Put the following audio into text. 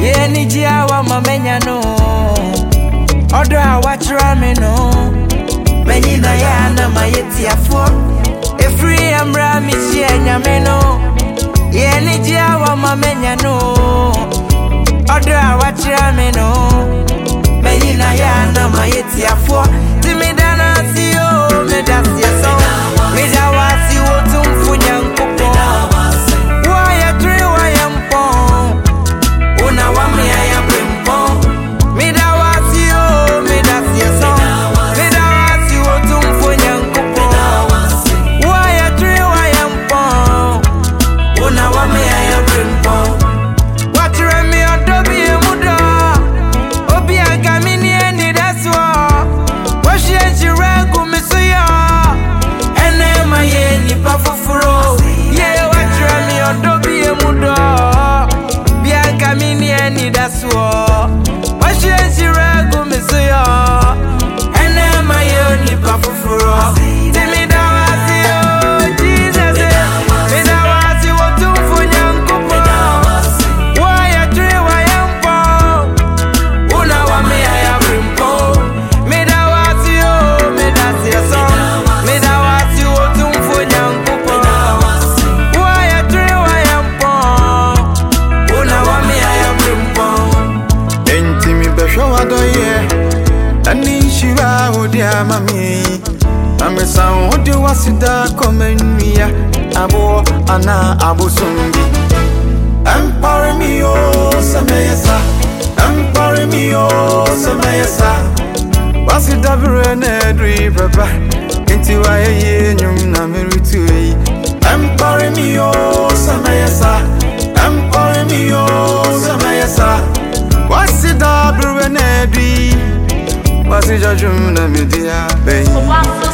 Ye ni jia wa mamenya no. Odo a wachra me no. Many na ya na mayeti afo. Efri amra mi si enyame no. Ye ni jia wa mamenya no. Odo a wachra me no. Many na ya na mayeti afo. Timidana si o me da si so. Me da wa si wo tumfu nyankopo. Wa ya tri wa ya mpo. Una wa me ya brimpo. Me da wa si o me da si so. Me da wa si wo tumfu nyankopo. Wa ya tri wa ya mpo. Una wa me ya brimpo. Watre me odobi emudo. Obi aga mi ni eni daswo. Washi enjiragu misuya. Ene ma ye ni pafufuro. Ye watre me odobi emudo. Bianca mini eni daswo. Washi enjiragu misuya. Ene ma ye ni pafufuro. Timi dawasi o Jesus. Me dawasi wotumfu nyankupo. Waya tri waya mpo. Una wa me ya brimpo. Me dawasi o me dasi so. Me dawasi wotumfu nyankupo. Waya tri waya mpo. Una wa me ya brimpo. Enti mi besho adoye ani shiwa odia mami amesa odi wasida komenua abo ana abosumbi empare mi o semeyesa empare mi o semeyesa wasida bere na dri baba enti wa ye nyum na meritu yi empare mi o semeyesa empare mi o semeyesa wasida bere na dri wasida jum na media be